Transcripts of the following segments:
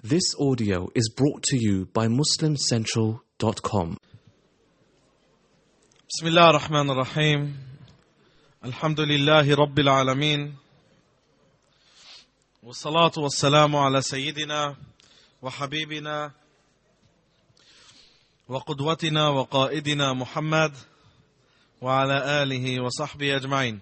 This audio is brought to you by MuslimCentral.com. بسم الله الرحمن الرحيم الحمد لله رب العالمين والصلاة والسلام على سيدنا وحبيبنا وقدوتنا وقائدنا محمد وعلى آله وصحبه أجمعين.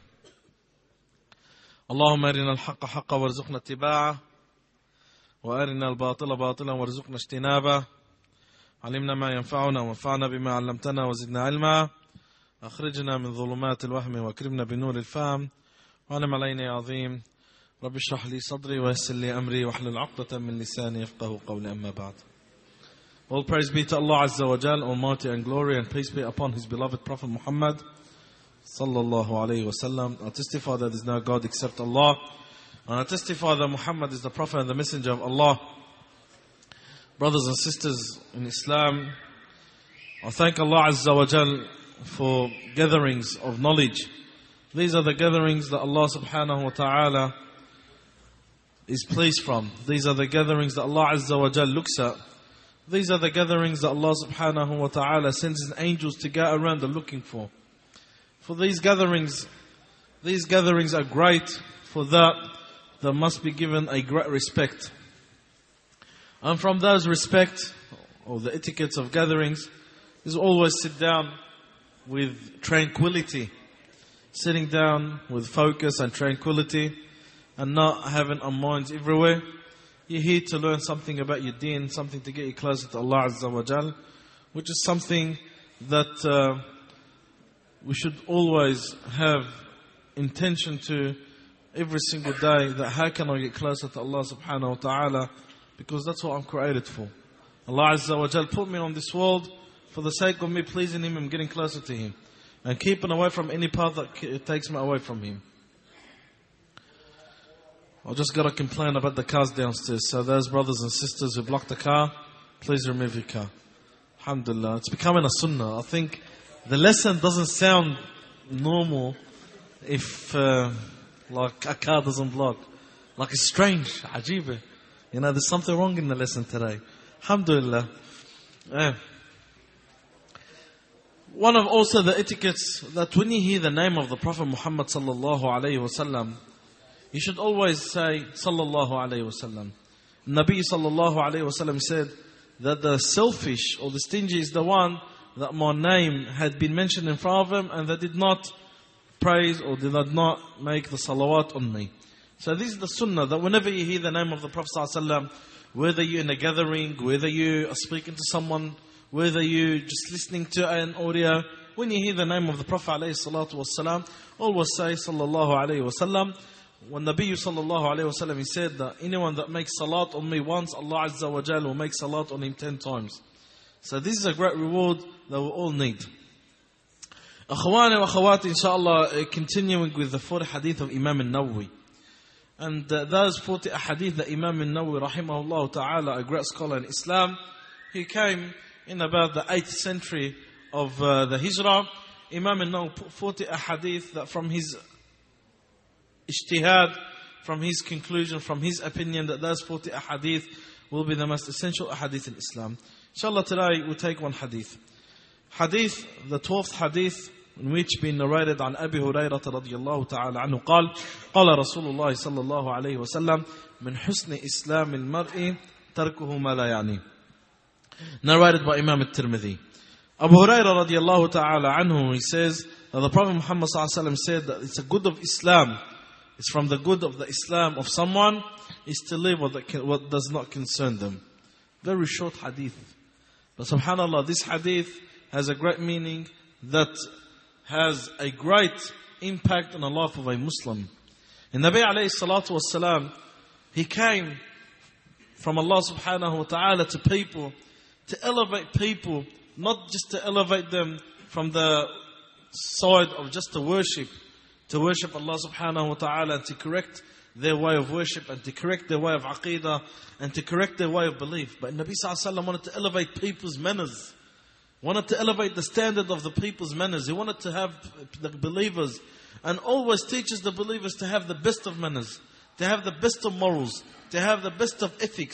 اللهم أرنا الحق حقا وارزقنا اتباعه وأرنا الباطل باطلا وارزقنا اجتنابه. علمنا ما ينفعنا وانفعنا بما علمتنا وزدنا علما. أخرجنا من ظلمات الوهم واكرمنا بنور الفهم وأنعم علينا يا عظيم. رب اشرح لي صدري ويسر لي أمري واحلل عقدة من لساني يفقهوا قولي. أما بعد. All praise be to Allah Azza wa Jal, Almighty and glory, and peace be upon His beloved Prophet Muhammad sallallahu alayhi wa sallam. I testify that there is no God except Allah, and I testify that Muhammad is the Prophet and the Messenger of Allah. Brothers and sisters in Islam, I thank Allah Azza wa Jal for gatherings of knowledge. These are the gatherings that Allah subhanahu wa ta'ala is pleased from. These are the gatherings that Allah Azza wa Jal looks at. These are the gatherings that Allah subhanahu wa ta'ala sends His angels to go around and looking for. For these gatherings are great. For that, there must be given a great respect. And from those respect, or the etiquettes of gatherings, is always sit down with tranquility. Sitting down with focus and tranquility, and not having our minds everywhere. You're here to learn something about your deen, something to get you closer to Allah Azza wa Jal, which is something that we should always have intention to every single day, that how can I get closer to Allah subhanahu wa ta'ala, because that's what I'm created for. Allah Azza wa Jal put me on this world for the sake of me pleasing Him and getting closer to Him, and keeping away from any path that takes me away from Him. I just got to complain about the cars downstairs. So those brothers and sisters who block the car, please remove your car. Alhamdulillah. It's becoming a sunnah. I think the lesson doesn't sound normal if like a car doesn't block. Like it's strange, ajib. You know, there's something wrong in the lesson today. Alhamdulillah. One of also the etiquettes, that when you hear the name of the Prophet Muhammad sallallahu alayhi wa sallam, you should always say sallallahu alayhi wa sallam. Nabi sallallahu alayhi wa sallam said that the selfish or the stingy is the one that my name had been mentioned in front of him and that did not praise or did not make the salawat on me. So this is the sunnah, that whenever you hear the name of the Prophet sallallahu alayhi wa sallam, whether you're in a gathering, whether you are speaking to someone, whether you're just listening to an audio, when you hear the name of the Prophet alayhi salatu wa sallam, always say sallallahu alayhi wa sallam. When Nabi sallallahu alayhi wa sallam, he said that anyone that makes salat on me once, Allah Azza wa Jal will make salat on him 10 times. So this is a great reward that we all need. Akhwani wa akhawati, inshallah, continuing with the 40 hadith of Imam al-Nawawi. And those 40 hadith that Imam al-Nawawi rahimahullah ta'ala, a great scholar in Islam, he came in about the 8th century of the Hijrah. Imam al-Nawawi put 40 hadith that from his ijtihad, from his conclusion, from his opinion, that those 40 ahadith will be the most essential ahadith in Islam. Inshallah, today we'll take one hadith. Hadith, the 12th hadith, in which being narrated on Abi Hurairah radiyallahu ta'ala anhu قال قال رسول الله صلى الله عليه وسلم من حسن إسلام المرء تركه ما لا يعني. Narrated by Imam al-Tirmidhi. Abu Hurairah radiyallahu ta'ala anhu, he says that the Prophet Muhammad sallallahu alaihi wasallam said that it's a good of Islam, it's from the good of the Islam of someone is to live what does not concern them. Very short hadith. But subhanAllah, this hadith has a great meaning that has a great impact on the life of a Muslim. And Nabi alayhi salatu wasalam, he came from Allah subhanahu wa ta'ala to people, to elevate people, not just to elevate them from the side of just to worship Allah subhanahu wa ta'ala, and to correct their way of worship, and to correct their way of aqeedah, and to correct their way of belief. But Nabi sallallahu alaihi wasallam wanted to elevate people's manners, wanted to elevate the standard of the people's manners. He wanted to have the believers, and always teaches the believers to have the best of manners, to have the best of morals, to have the best of ethics,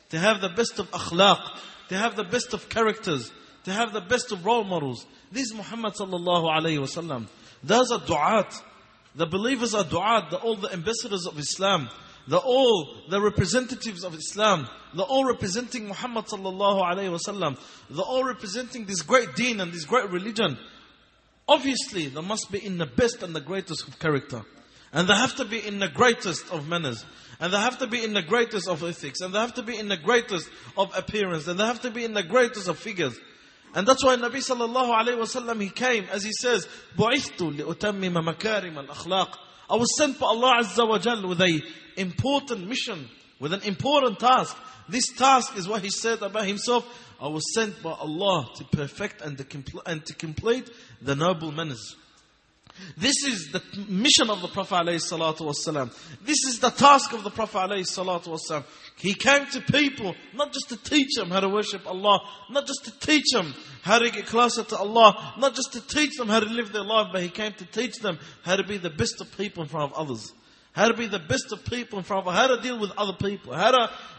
to have the best of akhlaq, to have the best of characters, to have the best of role models. This is Muhammad sallallahu alayhi wasallam. Those are du'at. The believers are du'at. They're all the ambassadors of Islam. They're all the representatives of Islam. They're all representing Muhammad sallallahu alayhi wasallam. They're all representing this great deen and this great religion. Obviously, they must be in the best and the greatest of character. And they have to be in the greatest of manners. And they have to be in the greatest of ethics. And they have to be in the greatest of appearance. And they have to be in the greatest of figures. And that's why Nabi sallallahu alayhi wasallam, he came, as he says, بُعِثْتُ لِأُتَمِّمَ مَكَارِمَ الْأَخْلَاقِ. I was sent by Allah Azza wa Jal with an important mission, with an important task. This task is what he said about himself. I was sent by Allah to perfect and to complete the noble manners. This is the mission of the Prophet ﷺ. This is the task of the Prophet ﷺ. He came to people, not just to teach them how to worship Allah, not just to teach them how to get closer to Allah, not just to teach them how to live their life, but He came to teach them how to be the best of people in front of others. How to be the best of people in front of others, how to deal with other people, how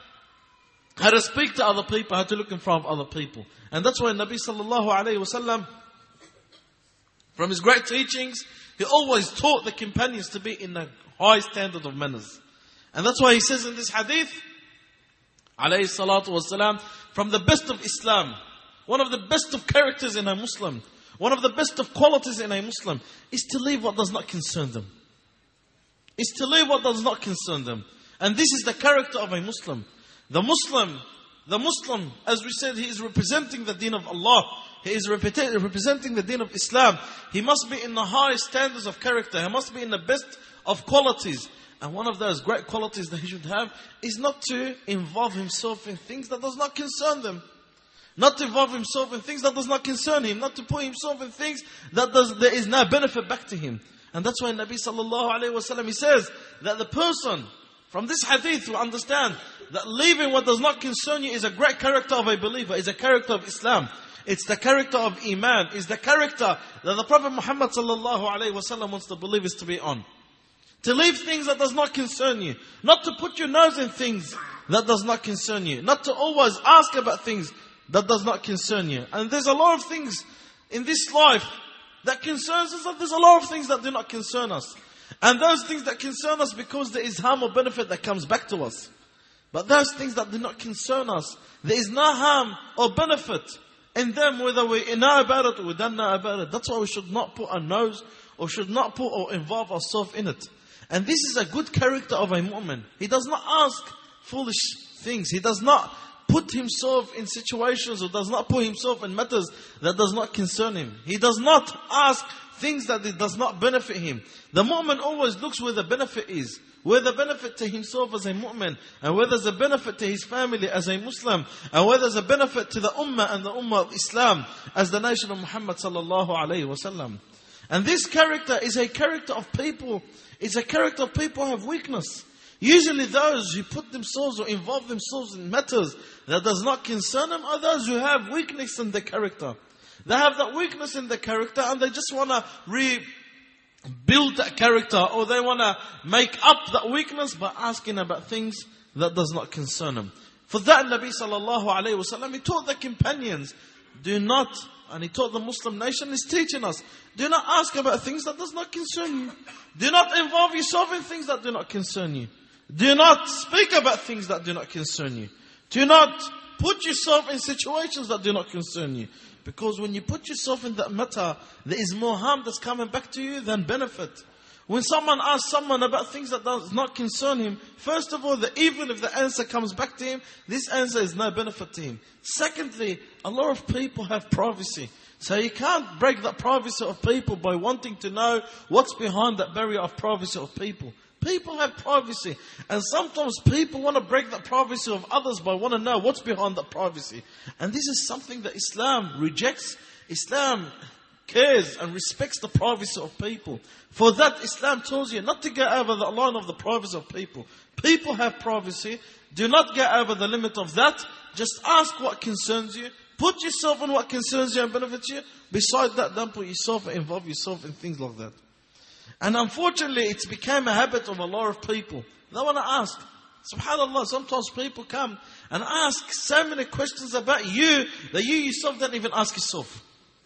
to speak to other people, how to look in front of other people. And that's why Nabi sallallahu alayhi wasallam, from his great teachings, he always taught the companions to be in a high standard of manners. And that's why he says in this hadith, alayhi salatu wasalam, from the best of Islam, one of the best of characters in a Muslim, one of the best of qualities in a Muslim, is to leave what does not concern them. Is to leave what does not concern them. And this is the character of a Muslim. The Muslim, as we said, he is representing the deen of Allah. He is representing the deen of Islam. He must be in the highest standards of character. He must be in the best of qualities. And one of those great qualities that he should have is not to involve himself in things that does not concern them. Not to involve himself in things that does not concern him. Not to put himself in things that there is no benefit back to him. And that's why Nabi sallallahu alayhi wa sallam, he says that the person, from this hadith, will understand that leaving what does not concern you is a great character of a believer, is a character of Islam. It's the character of Iman. It's the character that the Prophet Muhammad sallallahu alayhi wa sallam wants the believers to be on. To leave things that does not concern you. Not to put your nose in things that does not concern you. Not to always ask about things that does not concern you. And there's a lot of things in this life that concerns us, and there's a lot of things that do not concern us. And those things that concern us because there is harm or benefit that comes back to us. But those things that do not concern us, there is no harm or benefit in them, whether we know about it or we don't know about it. That's why we should not put our nose or should not put or involve ourselves in it. And this is a good character of a mu'min. He does not ask foolish things. He does not put himself in situations or does not put himself in matters that does not concern him. He does not ask things that it does not benefit him. The mu'min always looks where the benefit is. Where the benefit to himself as a mu'min, and where there's a benefit to his family as a Muslim, and where there's a benefit to the ummah and the ummah of Islam as the nation of Muhammad sallallahu alayhi wa sallam. And this character is a character of people. It's a character of people who have weakness. Usually those who put themselves or involve themselves in matters that does not concern them are those who have weakness in their character. They have that weakness in their character and they just want to rebuild that character, or they want to make up that weakness by asking about things that does not concern them. For that, Nabi sallallahu alayhi wa sallam, he taught the companions, and he taught the Muslim nation, is teaching us, do not ask about things that does not concern you. Do not involve yourself in things that do not concern you. Do not speak about things that do not concern you. Do not put yourself in situations that do not concern you. Because when you put yourself in that matter, there is more harm that's coming back to you than benefit. When someone asks someone about things that does not concern him, first of all, even if the answer comes back to him, this answer is no benefit to him. Secondly, a lot of people have privacy. So you can't break that privacy of people by wanting to know what's behind that barrier of privacy of people. People have privacy. And sometimes people want to break the privacy of others by want to know what's behind that privacy. And this is something that Islam rejects. Islam cares and respects the privacy of people. For that, Islam tells you not to go over the line of the privacy of people. People have privacy. Do not go over the limit of that. Just ask what concerns you. Put yourself in what concerns you and benefits you. Besides that, don't put yourself and involve yourself in things like that. And unfortunately, it's become a habit of a lot of people. They want to ask. SubhanAllah, sometimes people come and ask so many questions about you that you yourself don't even ask yourself.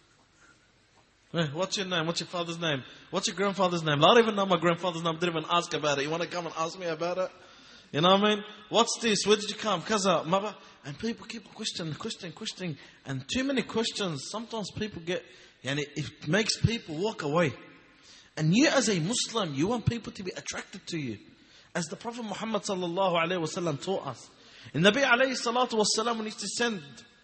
What's your name? What's your father's name? What's your grandfather's name? I don't even know my grandfather's name. I didn't even ask about it. You want to come and ask me about it? You know what I mean? What's this? Where did you come? Kaza, mother. And people keep questioning. And too many questions. Sometimes people get, and it makes people walk away. And you as a Muslim, you want people to be attracted to you. As the Prophet Muhammad sallallahu alayhi wa sallam taught us. And Nabi alayhi salatu wa sallam, when he used to send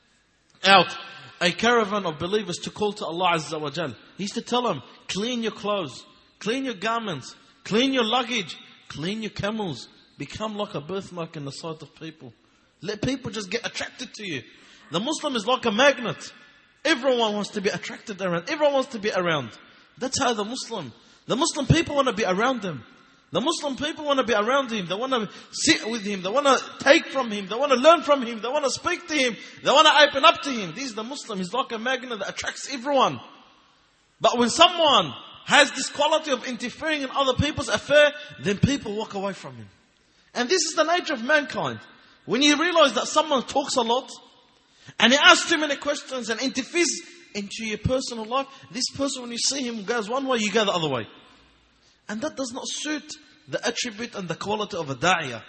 out a caravan of believers to call to Allah Azza wa Jal, he used to tell them, clean your clothes, clean your garments, clean your luggage, clean your camels. Become like a birthmark in the sight of people. Let people just get attracted to you. The Muslim is like a magnet. Everyone wants to be attracted around. Everyone wants to be around. That's how the Muslim people want to be around him. The Muslim people want to be around him. They want to sit with him. They want to take from him. They want to learn from him. They want to speak to him. They want to open up to him. This is the Muslim. He's like a magnet that attracts everyone. But when someone has this quality of interfering in other people's affair, then people walk away from him. And this is the nature of mankind. When you realize that someone talks a lot, and he asks too many questions and interferes into your personal life, this person, when you see him, goes one way, you go the other way. And that does not suit the attribute and the quality of a da'iyah.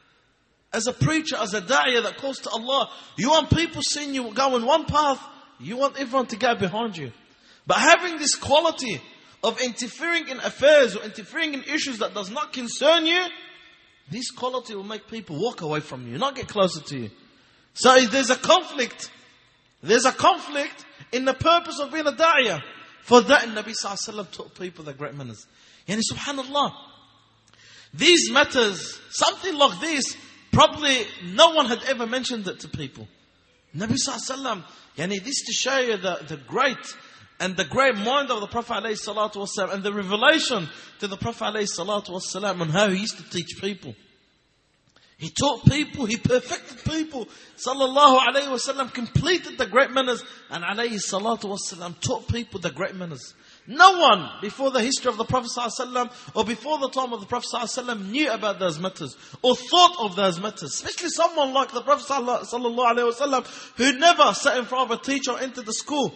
As a preacher, as a da'iyah that calls to Allah, you want people seeing you go in one path, you want everyone to go behind you. But having this quality of interfering in affairs or interfering in issues that does not concern you, this quality will make people walk away from you, not get closer to you. So there's a conflict. There's a conflict in the purpose of being a da'iyah. For that, Nabi sallallahu alaihi wasallam taught people the great manners. Yani subhanallah, these matters, something like this, probably no one had ever mentioned it to people. Nabi sallallahu alaihi wasallam, yani this to show you the great and the great mind of the Prophet alayhi salatu wasallam, and the revelation to the Prophet alayhi salatu wasallam on how he used to teach people. He taught people, he perfected people. Sallallahu alayhi wasallam completed the great manners, and alayhi salatu wasallam taught people the great manners. No one before the history of the Prophet ﷺ or before the time of the Prophet ﷺ knew about those matters or thought of those matters. Especially someone like the Prophet ﷺ who never sat in front of a teacher or entered the school,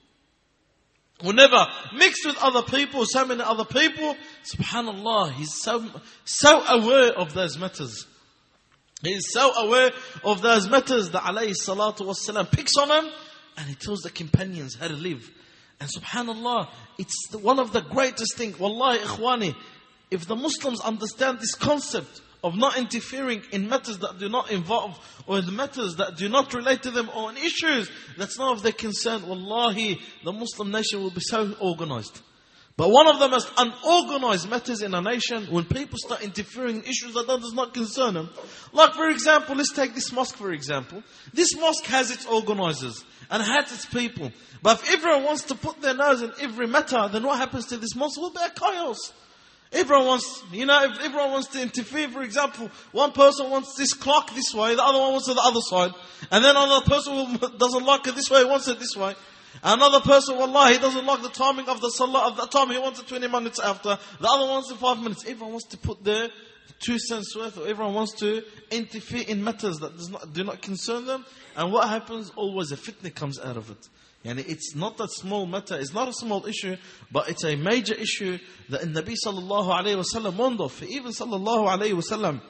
who never mixed with other people, so many other people. Subhanallah, he's so aware of those matters. He is so aware of those matters that alayhi salatu wasalam picks on them, and he tells the companions how to live. And subhanallah, it's one of the greatest things. Wallahi ikhwani, if the Muslims understand this concept of not interfering in matters that do not involve, or in matters that do not relate to them, or in issues that's not of their concern, wallahi, the Muslim nation will be so organized. But one of the most unorganized matters in a nation, when people start interfering in issues that does not concern them. Like for example, let's take this mosque for example. This mosque has its organizers and has its people. But if everyone wants to put their nose in every matter, then what happens to this mosque will be a chaos. Everyone wants, if everyone wants to interfere, for example, one person wants this clock this way, the other one wants it the other side. And then another person doesn't like it this way, wants it this way. Another person, wallahi, he doesn't like the timing of the salah of that time, he wants it 20 minutes after. The other wants it 5 minutes. Everyone wants to put their 2 cents worth, or everyone wants to interfere in matters that do not concern them. And what happens? Always a fitna comes out of it. Yani it's not a small matter, it's not a small issue, but it's a major issue that the Nabi sallallahu alayhi wa sallam warned of. Even sallallahu alayhi wa sallam,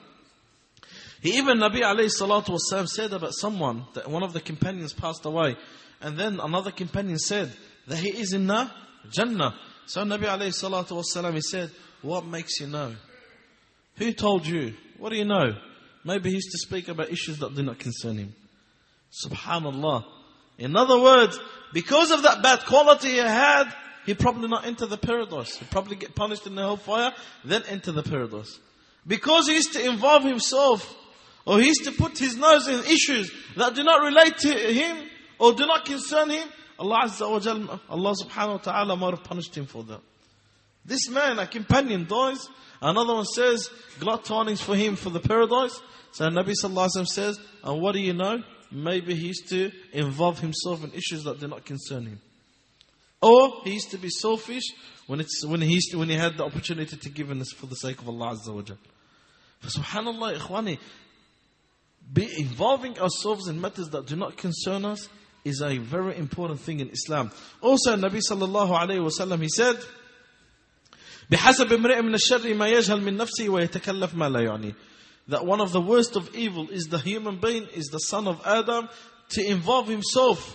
Nabi alayhi salatu wa sallam said about someone, that one of the companions passed away. And then another companion said that he is in the Jannah. So Nabi alayhi salatu wasalam, he said, what makes you know? Who told you? What do you know? Maybe he used to speak about issues that do not concern him. Subhanallah. In other words, because of that bad quality he had, he probably not enter the paradise. He probably get punished in the hellfire, then enter the paradise. Because he used to involve himself, or he used to put his nose in issues that do not relate to him, or do not concern him, Allah Azza wa Jal, Allah subhanahu wa ta'ala might have punished him for that. This man, a companion, dies. Another one says, glad tidings for him for the paradise. So Nabi sallallahu alaihi wasallam says, and what do you know? Maybe he used to involve himself in issues that do not concern him. Or he used to be selfish when he had the opportunity to give in this for the sake of Allah Azza wa Jal. For subhanallah, ikhwani, involving ourselves in matters that do not concern us is a very important thing in Islam. Also, Nabi sallallahu alayhi wa sallam, he said, بِحَسَبِ امْرِئٍ مِنَ الشَّرِّ مَا يَجْهَلْ مِن نَفْسِهِ وَيَتَكَلَّفْ مَا لَا يَعْنِي. That one of the worst of evil is the human being, is the son of Adam, to involve himself,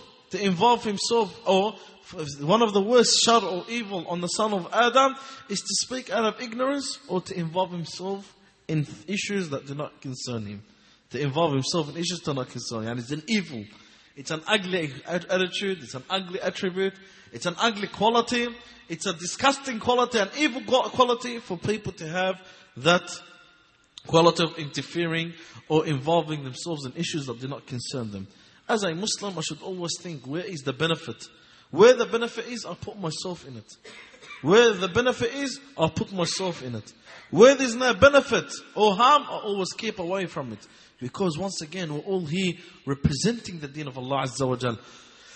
or one of the worst shar or evil on the son of Adam is to speak out of ignorance or to involve himself in issues that do not concern him. To involve himself in issues that do not concern him. And it's an evil. It's an ugly attitude. It's an ugly attribute. It's an ugly quality. It's a disgusting quality, an evil quality for people to have that quality of interfering or involving themselves in issues that do not concern them. As a Muslim, I should always think, where is the benefit? Where the benefit is, I put myself in it. Where the benefit is, I put myself in it. Where there's no benefit or harm, I always keep away from it. Because once again, we're all here representing the deen of Allah Azza wa Jal.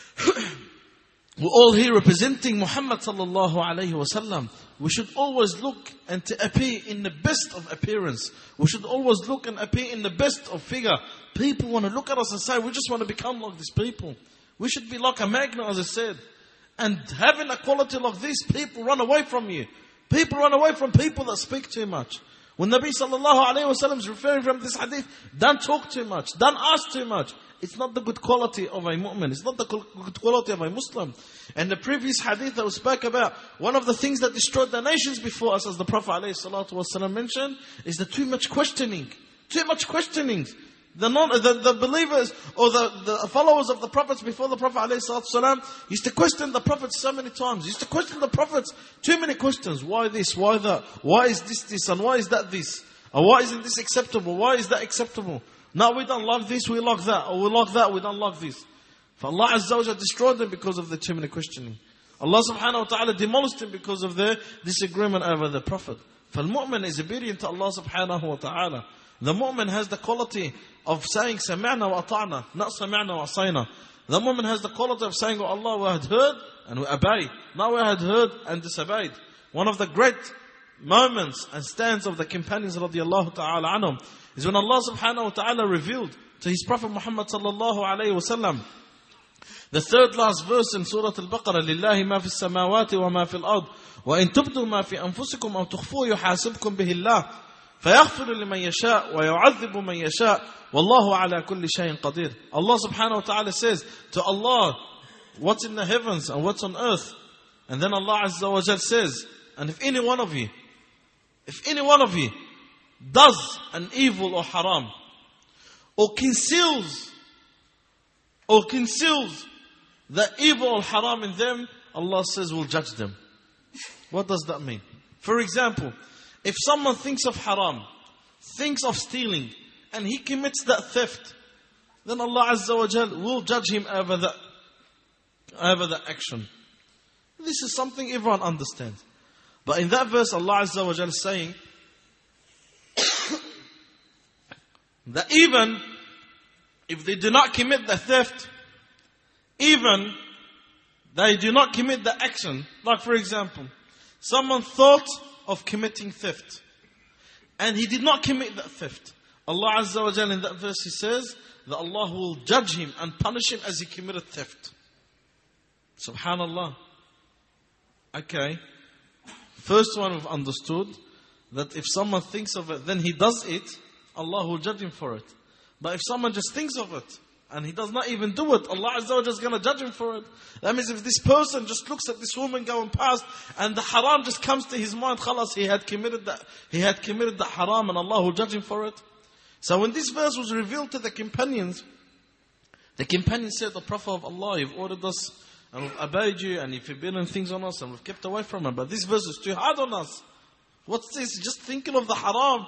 We're all here representing Muhammad sallallahu alayhi wa sallam. We should always look and to appear in the best of appearance. We should always look and appear in the best of figure. People want to look at us and say, we just want to become like these people. We should be like a magnet, as I said. And having a quality like this, people run away from you. People run away from people that speak too much. When Nabi sallallahu alayhi wa sallam is referring from this hadith, don't talk too much, don't ask too much. It's not the good quality of a mu'min. It's not the good quality of a Muslim. And the previous hadith that we spoke about, one of the things that destroyed the nations before us, as the Prophet ﷺ mentioned, is the too much questioning. Too much questioning. The believers or the followers of the prophets before the Prophet ﷺ used to question the prophets so many times. Used to question the prophets too many questions. Why this? Why that? Why is this? And why is that this? Or why isn't this acceptable? Why is that acceptable? No, we don't like this, we like that. Or we like that, we don't like this. For Allah Azza wa Jalla destroyed them because of the too many questioning. Allah subhanahu wa ta'ala demolished them because of their disagreement over the Prophet. For the mu'min is obedient to Allah subhanahu wa ta'ala. The mu'min has the quality of saying sami'na wa ata'na, not sami'na wa asayna. The mu'min has the quality of saying, oh Allah, we had heard and we obey. Now we had heard and disobeyed. One of the great moments and stands of the companions radiallahu ta'ala anhum is when Allah subhanahu wa ta'ala revealed to His Prophet Muhammad sallallahu alayhi wa sallam the third last verse in Surah Al-Baqarah, لِلَّهِ مَا فِي السَّمَاوَاتِ وَمَا فِي الْأَرْضِ وَإِن تُبْدُوا مَا فِي أَنفُسِكُمْ أَوْ تُخْفُوهُ يُحَاسِبْكُم بِهِ اللَّهُ فَيَغْفِرُ لِمَن يَشَاءُ وَيُعَذِّبُ مَن يَشَاءُ وَاللَّهُ عَلَى كُلِّ شَيْءٍ قَدِيرٌ. Allah subhanahu wa ta'ala says to Allah, what's in the heavens and what's on earth. And then Allah Azza wa Jal says, and if any one of you does an evil or haram, or conceals the evil or haram in them, Allah says we'll judge them. What does that mean? For example, if someone thinks of haram, thinks of stealing, and he commits that theft, then Allah Azza wa Jal will judge him over that action. This is something everyone understands. But in that verse, Allah Azza wa Jal is saying that even if they do not commit the theft, even they do not commit the action, like for example, someone thought of committing theft and he did not commit that theft. Allah Azza wa Jalla in that verse He says that Allah will judge him and punish him as he committed theft. Subhanallah. Okay. First one we've understood that if someone thinks of it, then he does it, Allah will judge him for it. But if someone just thinks of it and he does not even do it, Allah Azza wa Jalla is going to judge him for it. That means if this person just looks at this woman going past and the haram just comes to his mind, khalas, he had committed that haram and Allah will judge him for it. So when this verse was revealed to the companions said, the Prophet of Allah, you've ordered us and we've obeyed you and you've forbidden things on us and we've kept away from it. But this verse is too hard on us. What's this? Just thinking of the haram.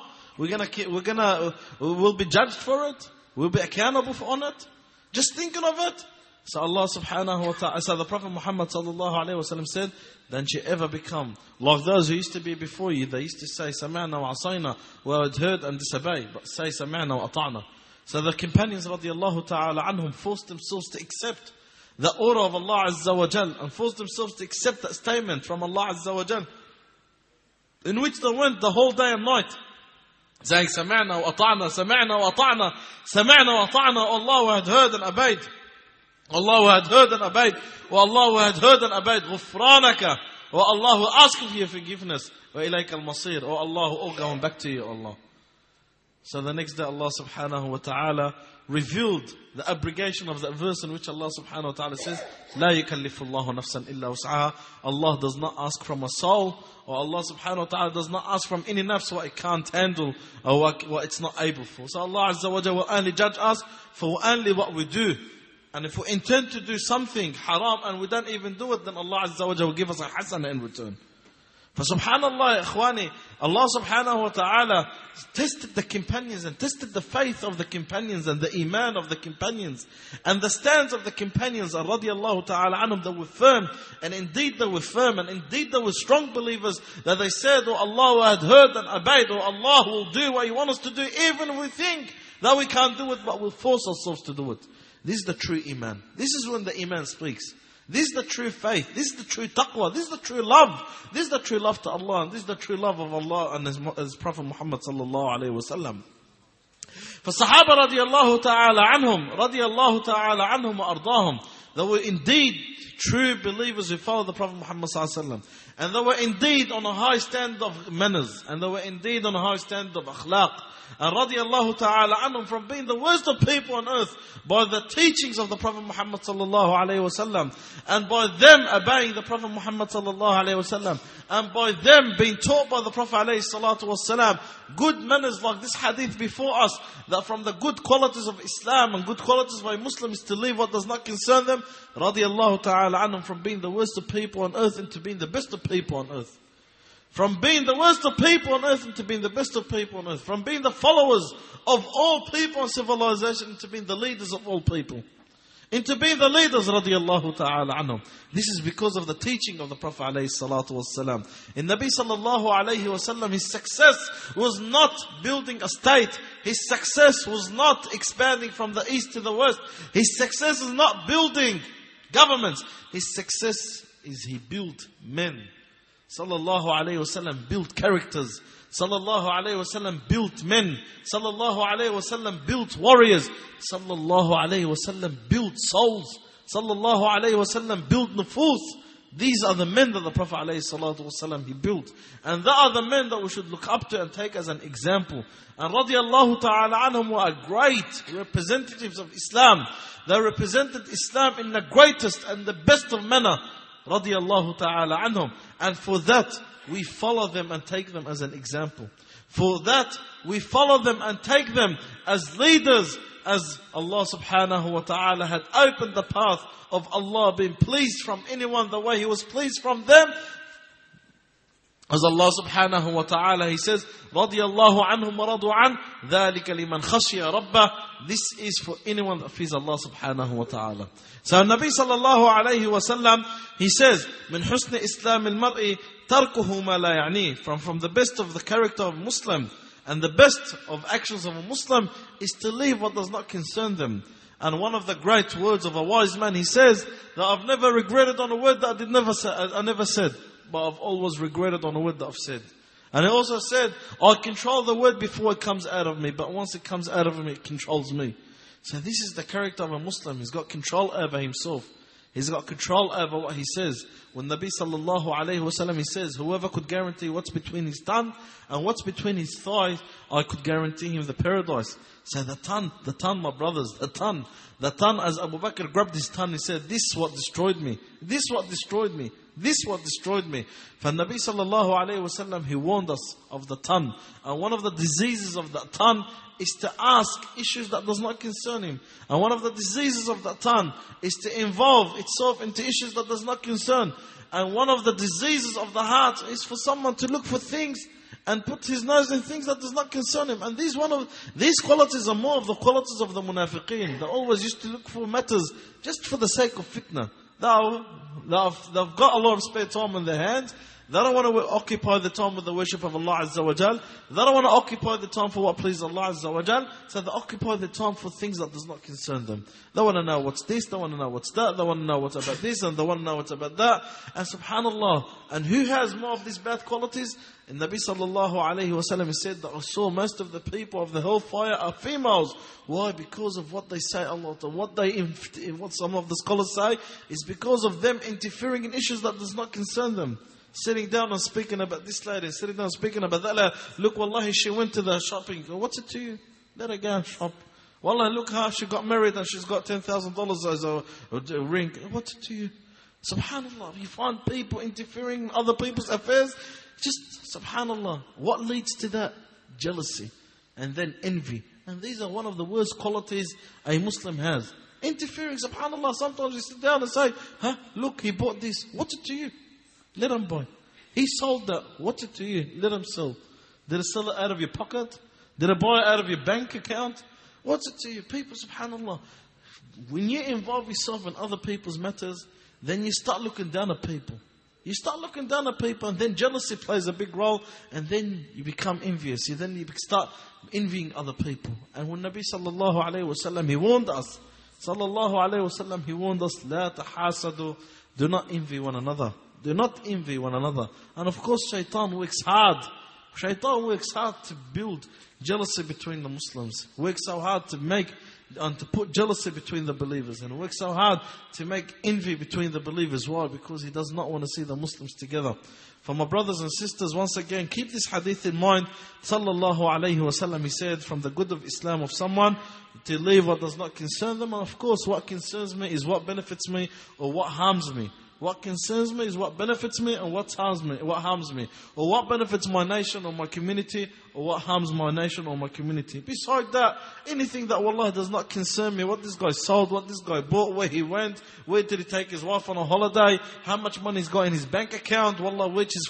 We'll be judged for it. We'll be accountable on it. Just thinking of it. So Allah subhanahu wa ta'ala, so the Prophet Muhammad sallallahu alayhi wa sallam said, don't you ever become like those who used to be before you. They used to say, sami'na wa asayna, we had heard and disobeyed. But say, sami'na wa ata'na. So the companions radiallahu ta'ala anhum forced themselves to accept the order of Allah Azza wa Jal and forced themselves to accept that statement from Allah Azza wa Jal, in which they went the whole day and night. saying, سمعنا وأطعنا, سمعنا وأطعنا, سمعنا وأطعنا. Allah, we had heard and obeyed. Allah, we had heard and obeyed. Oh Allah, we had heard and obeyed. غفرانك. Oh Allah, we ask for your forgiveness. وإليك المصير. Oh Allah, all going back to you, Allah. So the next day Allah subhanahu wa ta'ala revealed the abrogation of that verse in which Allah subhanahu wa ta'ala says, لا يكلف الله نفسا إلا وسعها. Allah does not ask from a soul, or Allah subhanahu wa ta'ala does not ask from any nafs what it can't handle, or what it's not able for. So Allah Azza wa Jalla will only judge us for only what we do. And if we intend to do something haram and we don't even do it, then Allah Azza wa Jalla will give us a hasana in return. For subhanallah, ikhwani, Allah subhanahu wa ta'ala tested the companions and tested the faith of the companions and the iman of the companions and the stands of the companions, radiyallahu ta'ala anhum, that were firm, and indeed they were firm, and indeed they were strong believers, that they said, oh Allah, we had heard and obeyed, oh Allah will do what you want us to do, even if we think that we can't do it, but we'll force ourselves to do it. This is the true iman. This is when the iman speaks. This is the true faith. This is the true taqwa. This is the true love. This is the true love to Allah. And this is the true love of Allah and His Prophet Muhammad sallallahu alayhi wa sallam. For Sahaba radiyallahu ta'ala anhum wa ardahum, they were indeed true believers who followed the Prophet Muhammad sallallahu alayhi wa sallam. And they were indeed on a high standard of manners. And they were indeed on a high standard of akhlaq. And radiyallahu ta'ala anhum, from being the worst of people on earth by the teachings of the Prophet Muhammad sallallahu alayhi wasallam, and by them obeying the Prophet Muhammad sallallahu alayhi wasallam, and by them being taught by the Prophet alayhi salatu wasallam good manners, like this hadith before us, that from the good qualities of Islam and good qualities of a Muslim is to leave what does not concern them. Radiyallahu ta'ala anhum, from being the worst of people on earth into being the best of people on earth. From being the worst of people on earth into being the best of people on earth. From being the followers of all people and civilization into being the leaders of all people. Into being the leaders, radiyallahu ta'ala anhum. This is because of the teaching of the Prophet alayhi salatu wasalam. In Nabi sallallahu alayhi wasallam, his success was not building a state. His success was not expanding from the east to the west. His success is not building governments. His success is he built men. Sallallahu alayhi wasallam built characters. Sallallahu alayhi wasallam built men. Sallallahu alayhi wasallam built warriors. Sallallahu alayhi wasallam built souls. Sallallahu alayhi wasallam built nufus. These are the men that the Prophet alayhi salatu wasallam he built. And they are the men that we should look up to and take as an example. And radiyallahu ta'ala anhum were great representatives of Islam. They represented Islam in the greatest and the best of manner. Radiyallahu ta'ala anhum. And for that, we follow them and take them as an example. For that, we follow them and take them as leaders, as Allah subhanahu wa ta'ala had opened the path of Allah being pleased from anyone the way He was pleased from them. As Allah subhanahu wa ta'ala, He says, radiyallahu anhum wa radu an, ذَلِكَ لِمَنْ خَشِيَ رَبَّهُ. This is for anyone that fears Allah subhanahu wa ta'ala. So Nabi sallallahu alayhi wa sallam, he says, مِنْ حُسْنِ إِسْلَامِ الْمَرْءِ تَرْكُهُ مَا لَا يَعْنِيهِ. From the best of the character of Muslim, and the best of actions of a Muslim, is to leave what does not concern them. And one of the great words of a wise man, he says, that I've never regretted on a word that I never said. But I've always regretted on a word that I've said. And he also said, I control the word before it comes out of me, but once it comes out of me, it controls me. So this is the character of a Muslim. He's got control over himself. He's got control over what he says. When Nabi sallallahu alayhi wasallam, he says, whoever could guarantee what's between his tongue and what's between his thighs, I could guarantee him the paradise. So the tongue, my brothers, the tongue, as Abu Bakr grabbed his tongue, he said, this is what destroyed me. This is what destroyed me. This is what destroyed me. For Nabi sallallahu alayhi wasallam, he warned us of the tongue. And one of the diseases of the tongue is to ask issues that does not concern him. And one of the diseases of the tongue is to involve itself into issues that does not concern. And one of the diseases of the heart is for someone to look for things and put his nose in things that does not concern him. And these qualities are more of the qualities of the munafiqeen. They always used to look for matters just for the sake of fitna. They've got a lot of spare time in their hands. They don't want to occupy the time with the worship of Allah Azza wa Jal. They don't want to occupy the time for what pleases Allah Azza wa Jal. So they occupy the time for things that does not concern them. They want to know what's this, they want to know what's that, they want to know what's about this, and they want to know what's about that. And subhanallah, and who has more of these bad qualities? And Nabi sallallahu alayhi wa sallam said that I saw most of the people of the hellfire are females. Why? Because of what they say a lot. And what some of the scholars say is because of them interfering in issues that does not concern them. Sitting down and speaking about this lady, sitting down and speaking about that lady. Look, wallahi, she went to the shopping. What's it to you? Let her go and shop. Wallahi, look how she got married and she's got $10,000 as a ring. What's it to you? Subhanallah, you find people interfering in other people's affairs. Just, subhanallah, what leads to that? Jealousy. And then envy. And these are one of the worst qualities a Muslim has. Interfering, subhanallah, sometimes you sit down and say, look, he bought this. What's it to you? Let him buy. He sold that. What's it to you? Let him sell. Did he sell it out of your pocket? Did he buy it out of your bank account? What's it to you? People, subhanallah, when you involve yourself in other people's matters, then you start looking down at people. You start looking down at people, and then jealousy plays a big role, and then you become envious. Then you start envying other people. And when Nabi sallallahu alayhi wa sallam, he warned us, sallallahu alayhi wa sallam, he warned us, لا تحاسدوا, do not envy one another. Do not envy one another. And of course, shaitan works hard. Shaitan works hard to build jealousy between the Muslims. Works so hard to make and to put jealousy between the believers, and works so hard to make envy between the believers. Why? Because he does not want to see the Muslims together. For my brothers and sisters, once again, keep this hadith in mind. Sallallahu alayhi wa sallam, he said, from the good of Islam of someone to leave what does not concern them. And of course, what concerns me is what benefits me or what harms me. What concerns me is what benefits me and what harms me. Or what benefits my nation or my community, or what harms my nation or my community. Beside that, anything that wallah does not concern me, what this guy sold, what this guy bought, where he went, where did he take his wife on a holiday, how much money he's got in his bank account, wallah,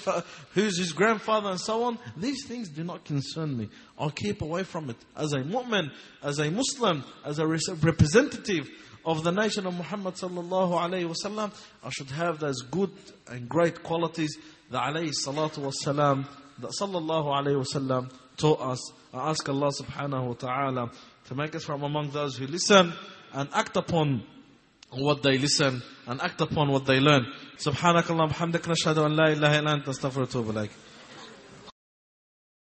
who's his grandfather and so on. These things do not concern me. I'll keep away from it. As a mu'min, as a Muslim, as a representative of the nation of Muhammad sallallahu alayhi wa sallam, I should have those good and great qualities that alayhi salatu wa salam, that sallallahu alayhi wa sallam taught us. I ask Allah subhanahu wa ta'ala to make us from among those who listen and act upon what they listen and act upon what they learn. Subhanakallah, bihamdika, nashhadu an la ilaha illa anta, astaghfiruka wa atubu ilayk.